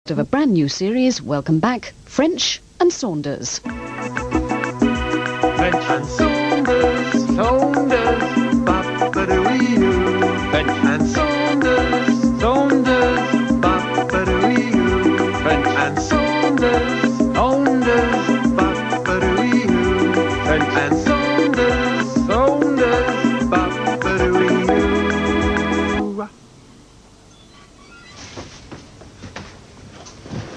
Of a brand new series, welcome back, French and Saunders. French and Saunders, Saunders.